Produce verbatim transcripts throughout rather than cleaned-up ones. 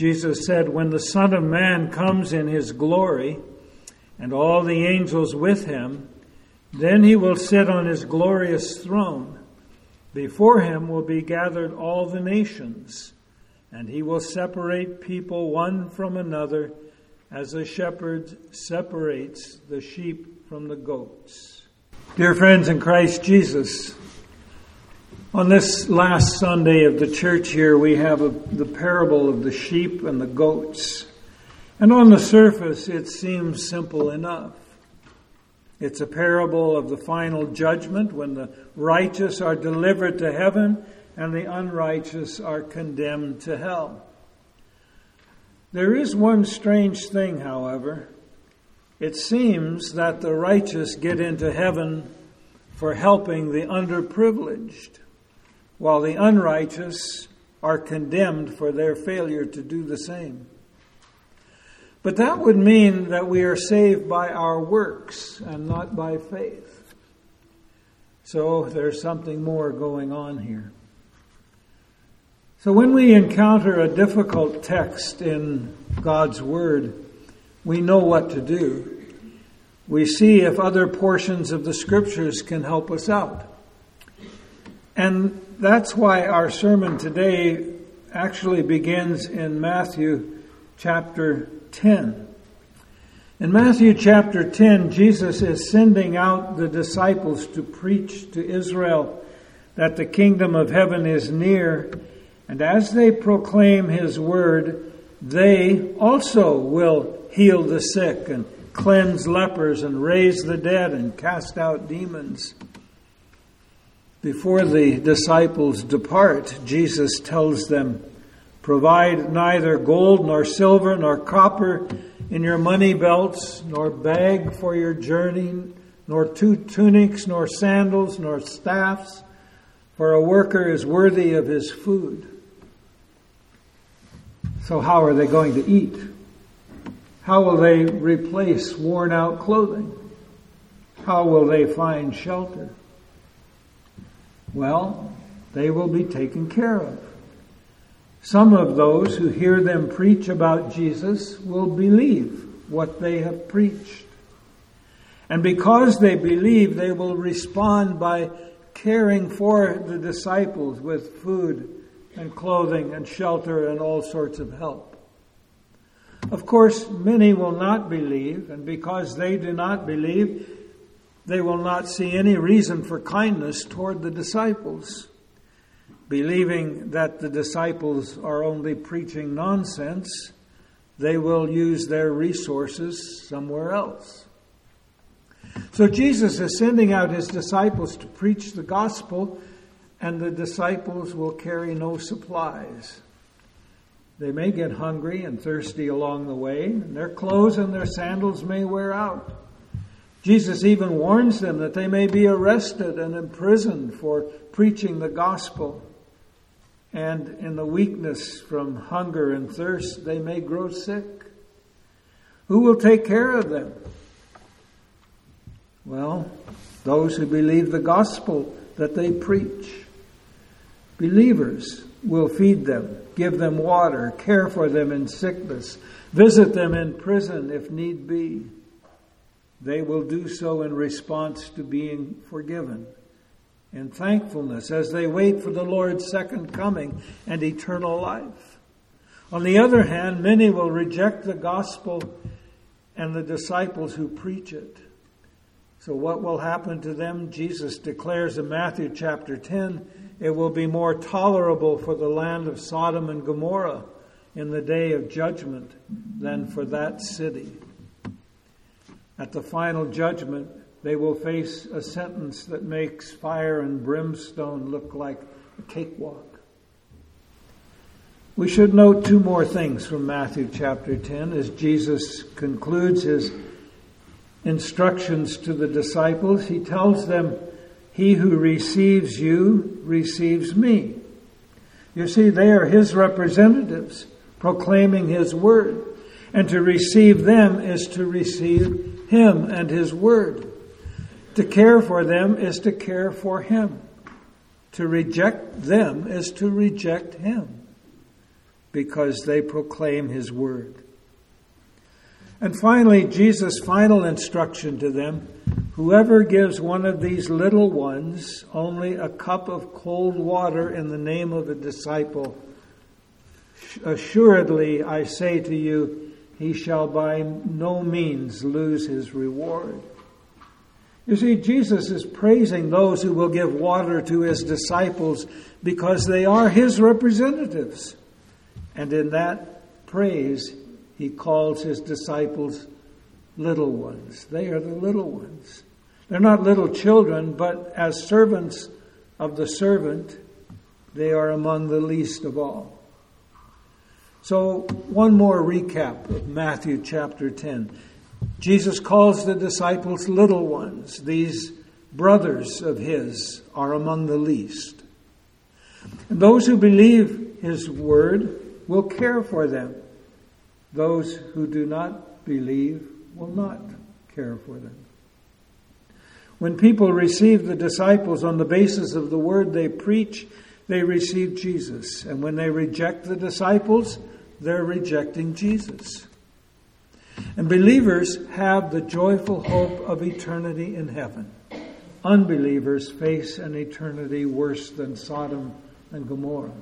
Jesus said, "When the Son of Man comes in his glory, and all the angels with him, then he will sit on his glorious throne. Before him will be gathered all the nations, and he will separate people one from another, as a shepherd separates the sheep from the goats." Dear friends in Christ Jesus, on this last Sunday of the church year, we have a, the parable of the sheep and the goats. And on the surface, it seems simple enough. It's a parable of the final judgment when the righteous are delivered to heaven and the unrighteous are condemned to hell. There is one strange thing, however. It seems that the righteous get into heaven for helping the underprivileged, while the unrighteous are condemned for their failure to do the same. But that would mean that we are saved by our works and not by faith. So there's something more going on here. So when we encounter a difficult text in God's Word, we know what to do. We see if other portions of the Scriptures can help us out. And that's why our sermon today actually begins in Matthew chapter ten. In Matthew chapter ten, Jesus is sending out the disciples to preach to Israel that the kingdom of heaven is near. And as they proclaim his word, they also will heal the sick and cleanse lepers and raise the dead and cast out demons. Before the disciples depart, Jesus tells them, "Provide neither gold nor silver nor copper in your money belts, nor bag for your journey, nor two tunics, nor sandals, nor staffs, for a worker is worthy of his food." So how are they going to eat? How will they replace worn out clothing? How will they find shelter? Well, they will be taken care of. Some of those who hear them preach about Jesus will believe what they have preached. And because they believe, they will respond by caring for the disciples with food and clothing and shelter and all sorts of help. Of course, many will not believe, and because they do not believe, they will not see any reason for kindness toward the disciples, believing that the disciples are only preaching nonsense. They will use their resources somewhere else. So Jesus is sending out his disciples to preach the gospel, and the disciples will carry no supplies. They may get hungry and thirsty along the way, and their clothes and their sandals may wear out. Jesus even warns them that they may be arrested and imprisoned for preaching the gospel. And in the weakness from hunger and thirst, they may grow sick. Who will take care of them? Well, those who believe the gospel that they preach. Believers will feed them, give them water, care for them in sickness, visit them in prison if need be. They will do so in response to being forgiven, in thankfulness as they wait for the Lord's second coming and eternal life. On the other hand, many will reject the gospel and the disciples who preach it. So what will happen to them? Jesus declares in Matthew chapter ten, it will be more tolerable for the land of Sodom and Gomorrah in the day of judgment than for that city. At the final judgment, they will face a sentence that makes fire and brimstone look like a cakewalk. We should note two more things from Matthew chapter ten as Jesus concludes his instructions to the disciples. He tells them, "He who receives you receives me." You see, they are his representatives proclaiming his word. And to receive them is to receive him and his word. To care for them is to care for him. To reject them is to reject him. because they proclaim his word. And finally, Jesus' final instruction to them, whoever gives one of these little ones only a cup of cold water in the name of a disciple, assuredly I say to you, he shall by no means lose his reward. You see, Jesus is praising those who will give water to his disciples because they are his representatives. And in that praise, he calls his disciples little ones. They are the little ones. They're not little children, but as servants of the servant, they are among the least of all. So, one more recap of Matthew chapter ten. Jesus calls the disciples little ones. These brothers of his are among the least. And those who believe his word will care for them. Those who do not believe will not care for them. When people receive the disciples on the basis of the word they preach, they receive Jesus. And when they reject the disciples, they're rejecting Jesus. And believers have the joyful hope of eternity in heaven. Unbelievers face an eternity worse than Sodom and Gomorrah.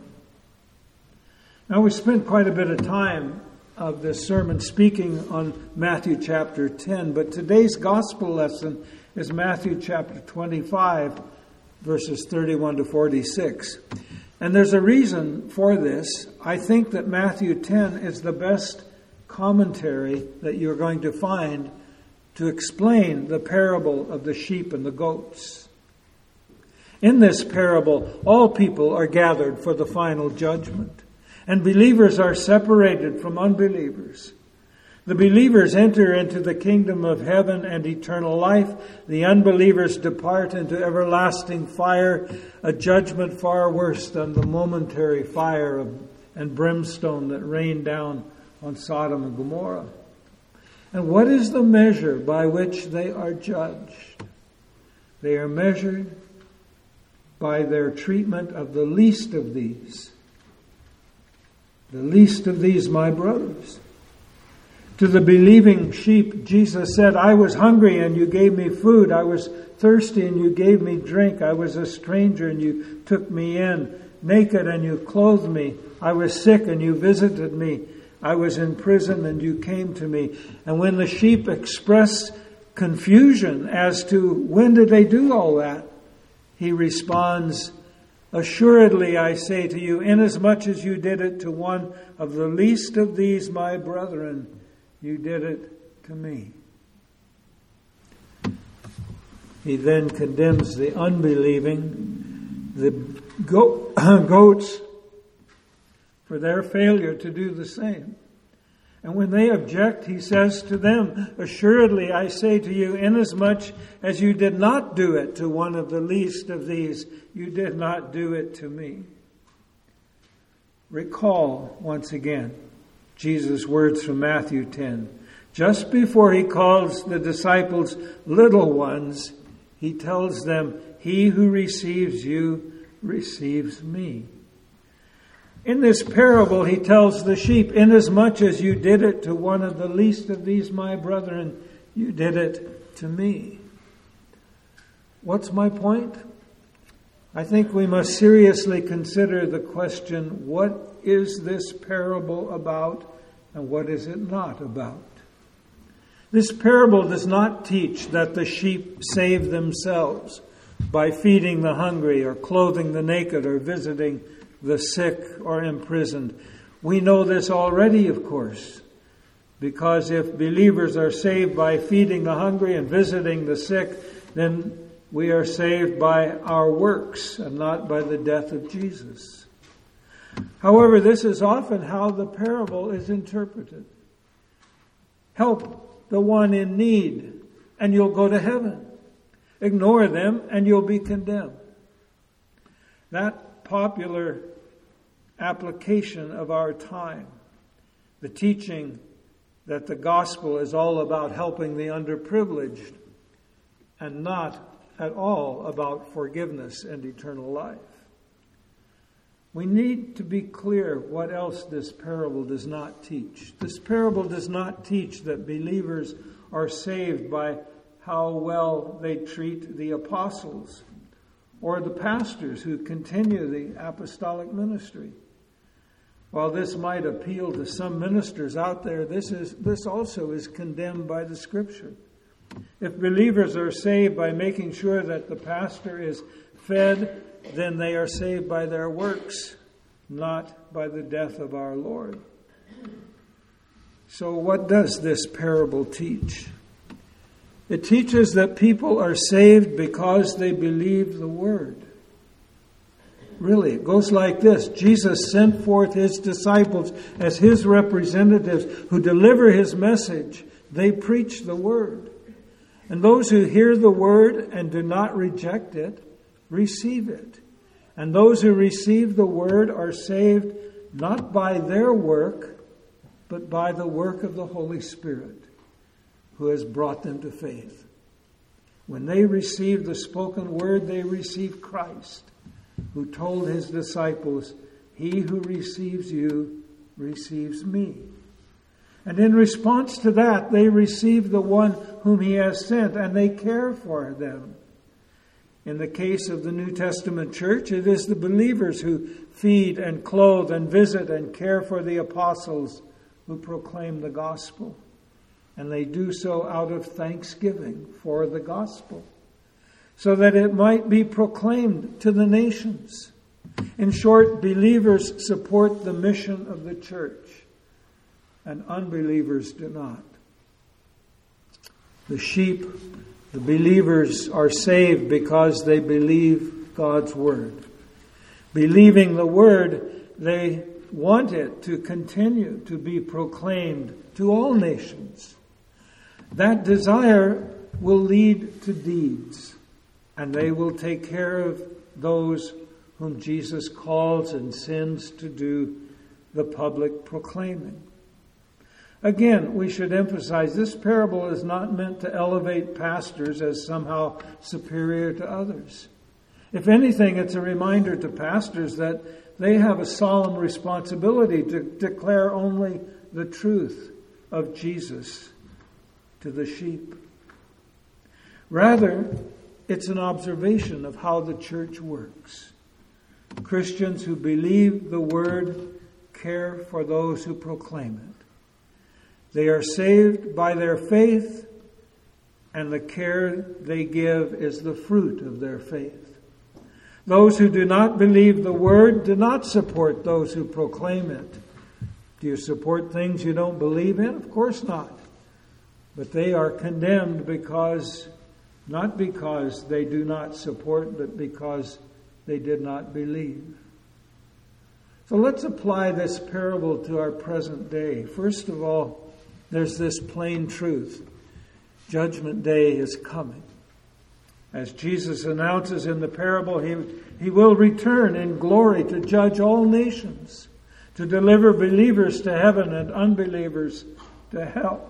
Now, we spent quite a bit of time of this sermon speaking on Matthew chapter ten, but today's gospel lesson is Matthew chapter twenty-five, verses thirty-one to forty-six. And there's a reason for this. I think that Matthew ten is the best commentary that you're going to find to explain the parable of the sheep and the goats. In this parable, all people are gathered for the final judgment, and believers are separated from unbelievers. The believers enter into the kingdom of heaven and eternal life. The unbelievers depart into everlasting fire, a judgment far worse than the momentary fire of, and brimstone that rained down on Sodom and Gomorrah. And what is the measure by which they are judged? They are measured by their treatment of the least of these. The least of these, my brothers. To the believing sheep, Jesus said, I was hungry and you gave me food. I was thirsty and you gave me drink. I was a stranger and you took me in. Naked and you clothed me. I was sick and you visited me. I was in prison and you came to me. And when the sheep express confusion as to when did they do all that, he responds, assuredly I say to you, inasmuch as you did it to one of the least of these my brethren, you did it to me. He then condemns the unbelieving, the go- goats, for their failure to do the same. And when they object, he says to them, assuredly I say to you, inasmuch as you did not do it to one of the least of these, you did not do it to me. Recall once again Jesus' words from Matthew ten. Just before he calls the disciples little ones, he tells them, he who receives you receives me. In this parable, he tells the sheep, inasmuch as you did it to one of the least of these my brethren, you did it to me. What's my point? I think we must seriously consider the question, what is this parable about and what is it not about? This parable does not teach that the sheep save themselves by feeding the hungry or clothing the naked or visiting the sick or imprisoned. We know this already, of course, because if believers are saved by feeding the hungry and visiting the sick, then we are saved by our works and not by the death of Jesus. However, this is often how the parable is interpreted. Help the one in need and you'll go to heaven. Ignore them and you'll be condemned. That popular application of our time, the teaching that the gospel is all about helping the underprivileged and not at all about forgiveness and eternal life. we need to be clear what else this parable does not teach. This parable does not teach that believers are saved by how well they treat the apostles or the pastors who continue the apostolic ministry. While this might appeal to some ministers out there, this is this also is condemned by the Scripture. If believers are saved by making sure that the pastor is fed, then they are saved by their works, not by the death of our Lord. So what does this parable teach? It teaches that people are saved because they believe the Word. Really, it goes like this. Jesus sent forth His disciples as His representatives who deliver His message. They preach the Word. And those who hear the Word and do not reject it, receive it. And those who receive the Word are saved not by their work, but by the work of the Holy Spirit, who has brought them to faith. When they receive the spoken Word, they receive Christ, who told His disciples, "He who receives you receives me." And in response to that, they receive the one whom He has sent, and they care for them. In the case of the New Testament church, it is the believers who feed and clothe and visit and care for the apostles who proclaim the gospel. And they do so out of thanksgiving for the gospel, so that it might be proclaimed to the nations. In short, believers support the mission of the church, and unbelievers do not. The sheep, the believers, are saved because they believe God's Word. Believing the Word, they want it to continue to be proclaimed to all nations. That desire will lead to deeds, and they will take care of those whom Jesus calls and sends to do the public proclaiming. Again, we should emphasize this parable is not meant to elevate pastors as somehow superior to others. If anything, it's a reminder to pastors that they have a solemn responsibility to declare only the truth of Jesus to the sheep. Rather, it's an observation of how the church works. Christians who believe the Word care for those who proclaim it. They are saved by their faith, and the care they give is the fruit of their faith. Those who do not believe the Word do not support those who proclaim it. Do you support things you don't believe in? Of course not. But they are condemned because, not because they do not support, but because they did not believe. So let's apply this parable to our present day. First of all, there's this plain truth. Judgment Day is coming. As Jesus announces in the parable, he, he will return in glory to judge all nations, to deliver believers to heaven and unbelievers to hell.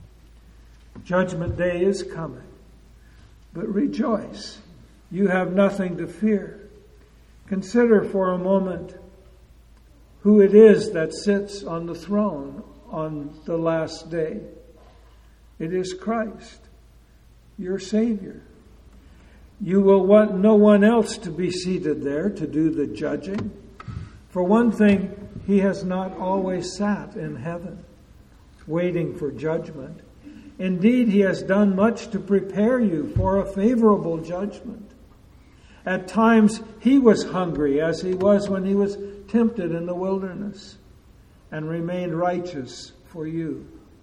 Judgment Day is coming. But rejoice. You have nothing to fear. Consider for a moment who it is that sits on the throne on the last day. It is Christ, your Savior. You will want no one else to be seated there to do the judging. For one thing, He has not always sat in heaven, waiting for judgment. Indeed, He has done much to prepare you for a favorable judgment. At times, He was hungry, as He was when He was tempted in the wilderness, and remained righteous for you.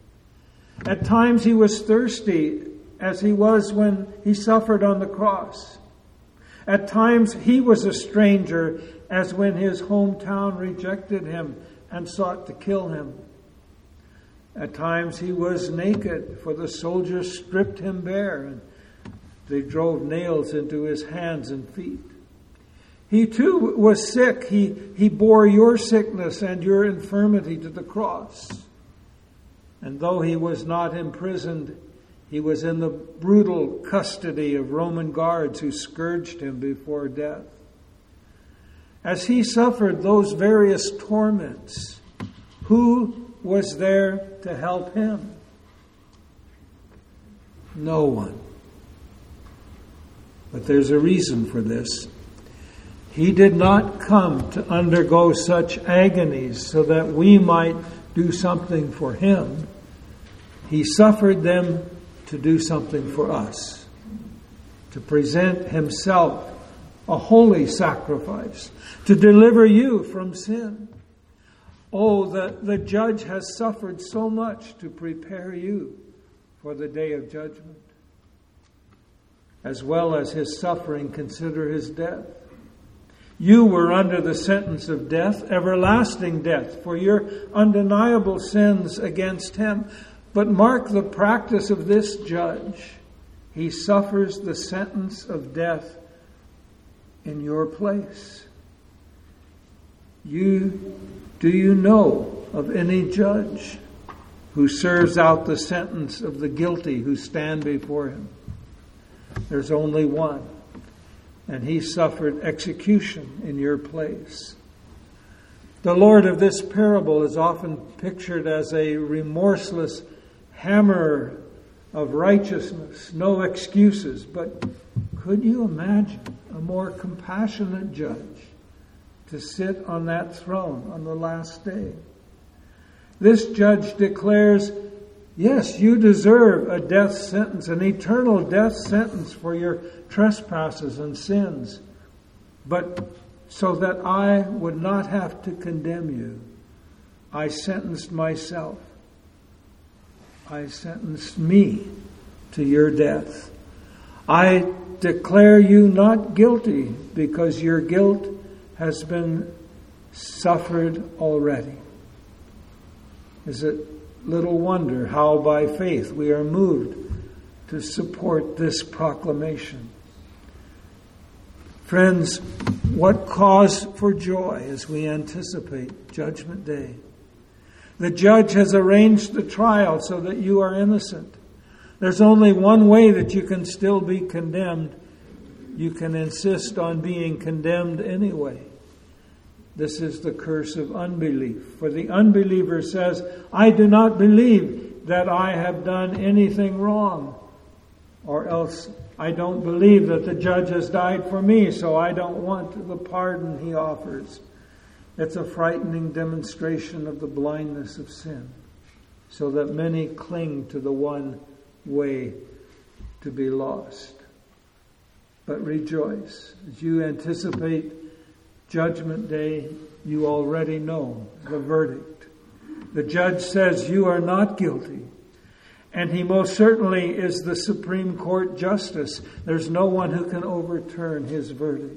At times He was thirsty, as He was when He suffered on the cross. At times He was a stranger, as when His hometown rejected Him and sought to kill Him. At times He was naked, for the soldiers stripped Him bare, and they drove nails into His hands and feet. He too was sick. He, he bore your sickness and your infirmity to the cross. And though He was not imprisoned, He was in the brutal custody of Roman guards who scourged Him before death. As he suffered those various torments, who was there to help him? No one. But there's a reason for this. He did not come to undergo such agonies so that we might do something for him. He suffered them to do something for us, to present himself a holy sacrifice, to deliver you from sin. Oh, the, the judge has suffered so much to prepare you for the day of judgment. As well as his suffering, consider his death. You were under the sentence of death, everlasting death, for your undeniable sins against him. But mark the practice of this judge. He suffers the sentence of death in your place. You, do you know of any judge who serves out the sentence of the guilty who stand before him? There's only one. And he suffered execution in your place. The Lord of this parable is often pictured as a remorseless hammerer of righteousness, no excuses. But could you imagine a more compassionate judge to sit on that throne on the last day? This judge declares, yes, you deserve a death sentence, an eternal death sentence for your trespasses and sins. But so that I would not have to condemn you, I sentenced myself. I sentenced me to your death. I declare you not guilty because your guilt has been suffered already. Is it little wonder how by faith we are moved to support this proclamation? Friends, what cause for joy as we anticipate Judgment Day? The judge has arranged the trial so that you are innocent. There's only one way that you can still be condemned. You can insist on being condemned anyway. This is the curse of unbelief. For the unbeliever says, I do not believe that I have done anything wrong. Or else, I don't believe that the judge has died for me, so I don't want the pardon he offers. It's a frightening demonstration of the blindness of sin, so that many cling to the one way to be lost. But rejoice. As you anticipate Judgment Day, you already know the verdict. The judge says you are not guilty. And he most certainly is the Supreme Court justice. There's no one who can overturn his verdict.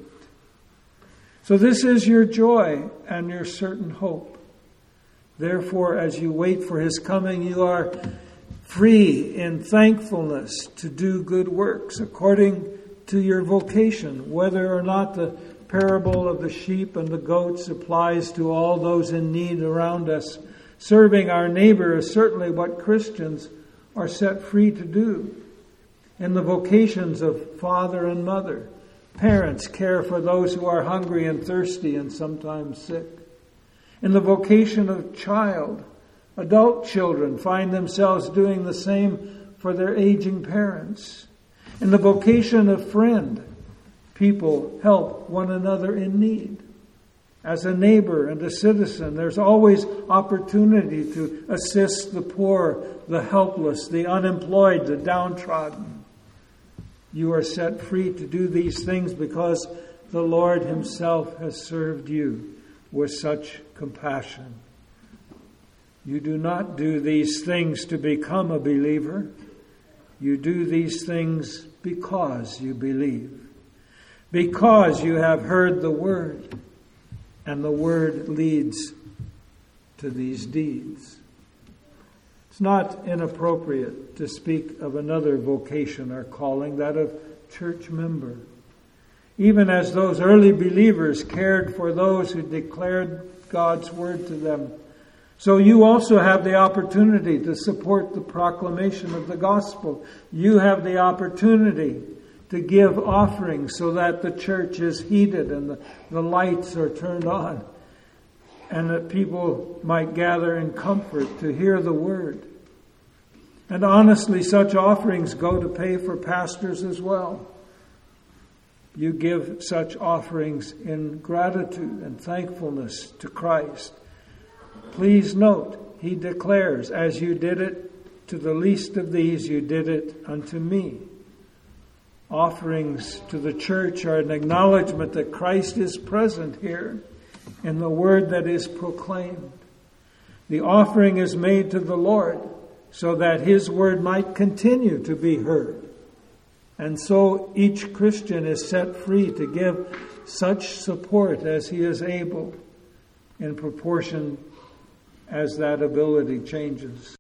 So this is your joy and your certain hope. Therefore, as you wait for his coming, you are free in thankfulness to do good works according to your vocation, whether or not the parable of the sheep and the goats applies to all those in need around us. Serving our neighbor is certainly what Christians are set free to do. In the vocations of father and mother, parents care for those who are hungry and thirsty and sometimes sick. In the vocation of child, adult children find themselves doing the same for their aging parents. In the vocation of friend, people help one another in need. As a neighbor and a citizen, there's always opportunity to assist the poor, the helpless, the unemployed, the downtrodden. You are set free to do these things because the Lord himself has served you with such compassion. You do not do these things to become a believer. You do these things because you believe. Because you have heard the word, and the word leads to these deeds. It's not inappropriate to speak of another vocation or calling, that of church member. Even as those early believers cared for those who declared God's word to them, so you also have the opportunity to support the proclamation of the gospel. You have the opportunity to give offerings so that the church is heated and the, the lights are turned on, and that people might gather in comfort to hear the word. And honestly, such offerings go to pay for pastors as well. You give such offerings in gratitude and thankfulness to Christ. Please note, he declares, as you did it to the least of these, you did it unto me. Offerings to the church are an acknowledgement that Christ is present here in the word that is proclaimed. The offering is made to the Lord so that his word might continue to be heard. And so each Christian is set free to give such support as he is able in proportion as that ability changes.